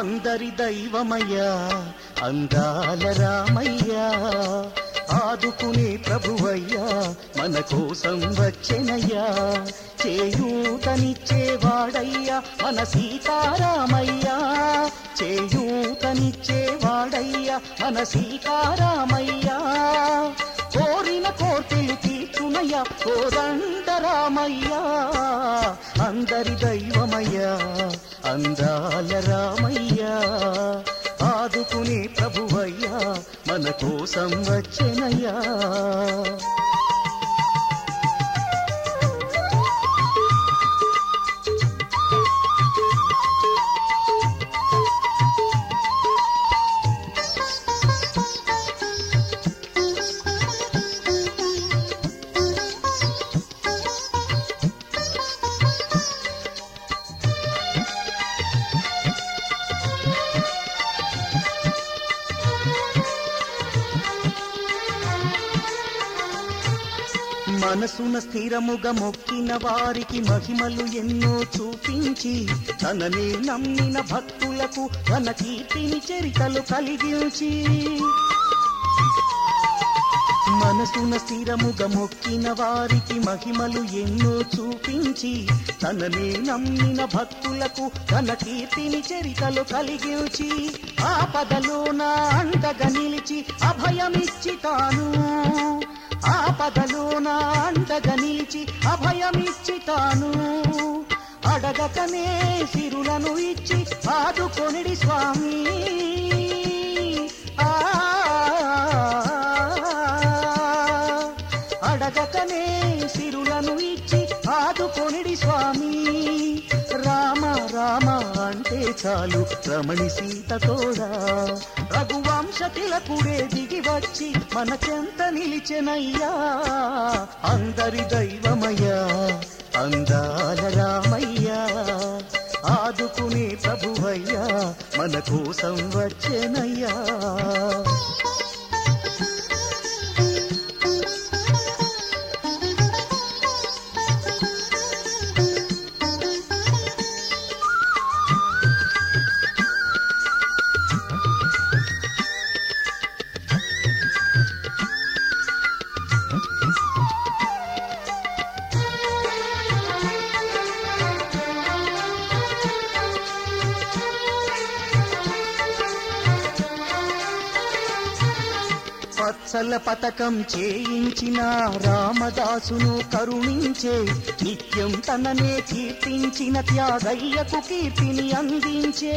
అందరి దైవమయ్యా అందాల రామయ్యా ఆదుకునే ప్రభువయ్యా మన కోసం వచ్చెనయ్యా చేయూతనిచ్చేవాడయ్యా మన సీతారామయ్యా చేయూతనిచ్చేవాడయ్యా మన సీతారామయ్యా కోరిన కోర్కెలు తీర్చునయ్యా కోదండరామయ్యా అందరి దైవమయ్యా అందాల రామయ్యా ఆదుకునే ప్రభువయ్యా మన కోసం వచ్చెనయ్యా మనసున స్థిరముగా మొక్కిన వారికి మహిమలు ఎన్నో చూపించి తననే నమ్మిన భక్తులకు తన కీర్తిని చరితలు కలిగించి మనసున స్థిరముగా మొక్కిన వారికి మహిమలు ఎన్నో చూపించి తననే నమ్మిన భక్తులకు తన కీర్తిని చరితలు కలిగించి ఆపదలో నా అండగా నిలిచి అభయమిచ్చి తాను ఆపదలో నా అండగా నిలిచి అభయమిచ్చి తాను అడగకనే సిరులను ఇచ్చి ఆదుకొనిడి స్వామి అడగకనే సిరులను ఇచ్చి ఆదుకొనిడి స్వామి రామ రామ అంటే చాలు రమణి సీత తోడా రఘువంశ తిలకుడే దిగి వచ్చి మన చెంత నిలిచెనయ్యా అందరి దైవమయ్యా అందాల రామయ్యా ఆదుకునే ప్రభువయ్యా మన కోసం వచ్చెనయ్యా వత్సల పతకం చేయించిన రామదాసును కరుణించే నిత్యం తననే కీర్తించిన త్యాగయ్యకు కీర్తిని అందించే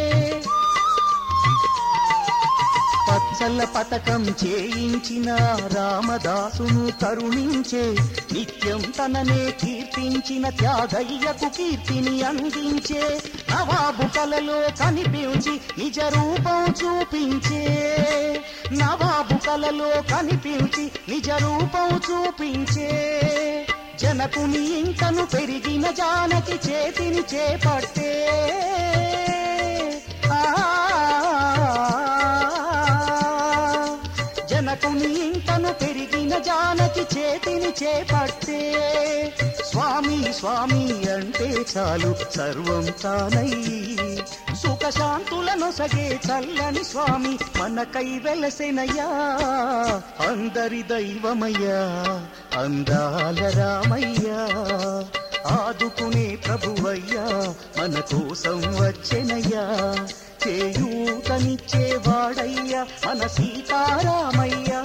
వత్సల పతకం చేయించిన రామదాసును కరుణించే నిత్యం తననే కీర్తించిన త్యాగయ్యకు కీర్తిని అందించే నవాబు కలలో కనిపించి నిజ రూపం చూపించే నవాబు కలలో కనిపించి నిజ రూపం చూపించే జనకుని ఇంకను పెరిగిన జానకి చేతిని చేపట్టే జనకుని ఇంకను పెరిగిన జానకి చేతిని చేపట్టే స్వామి స్వామి అంటే చాలు సర్వం తానయ్యి సుఖశాంతులను సగే చల్లని స్వామి మనకై వెలసెనయ్యా అందరి దైవమయ్యా అందాల రామయ్యా ఆదుకునే ప్రభువయ్యా మన కోసం వచ్చెనయ్యా చేయూతనిచ్చేవాడయ్యా మన సీతారామయ్యా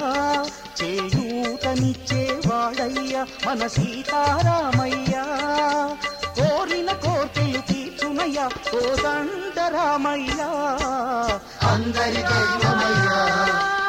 చేయూతనిచ్చేవాడయ్యా మన సీతారామయ్యా కోరిన కోర్కెలు తీర్చునయ్యా కోదండరామయ్యా అందరి దైవమయ్యా